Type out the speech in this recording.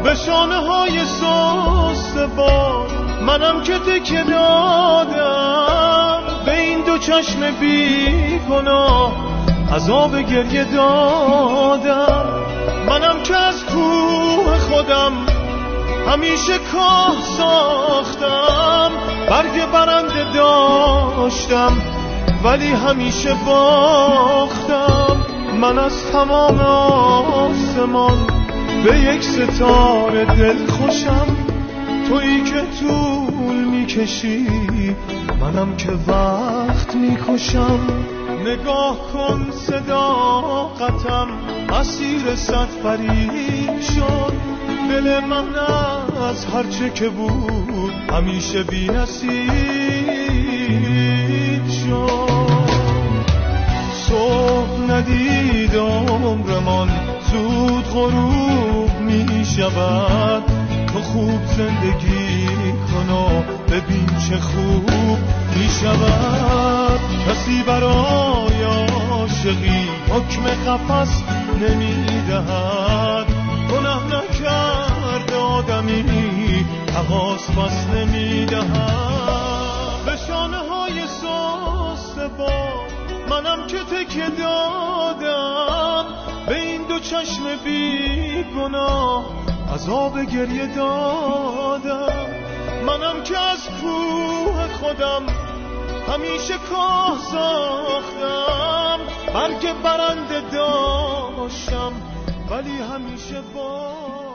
به شانه های سست بار منم که تکیه دادم، به این دو چشم بی گناه عذاب گریه دادم. منم که از کوه خودم همیشه کاه ساختم، برگ برنده داشتم ولی همیشه باختم. من از تمام آسمان به یک ستاره دل خوشم، تویی که طول میکشی منم که وقت میکشم. نگاه کن صداقتم اسیر صد فریب شد، دل من از هرچه که بود همیشه بی نصیب شد. صبح ندید عمرمان زود غروب می شود، تو خوب زندگی کن و ببین چه خوب می شود. کسی برای عاشقی حکم قفس نمی دهد، گناه نکرد آدمی تقاص بس نمی دهد. به شانه های سست بار منم که تکیه دادم، به این دو چشم بی گناه عذاب گریه دادم. منم که از کوه خودم همیشه کاه ساختم، برگ برنده داشتم ولی همیشه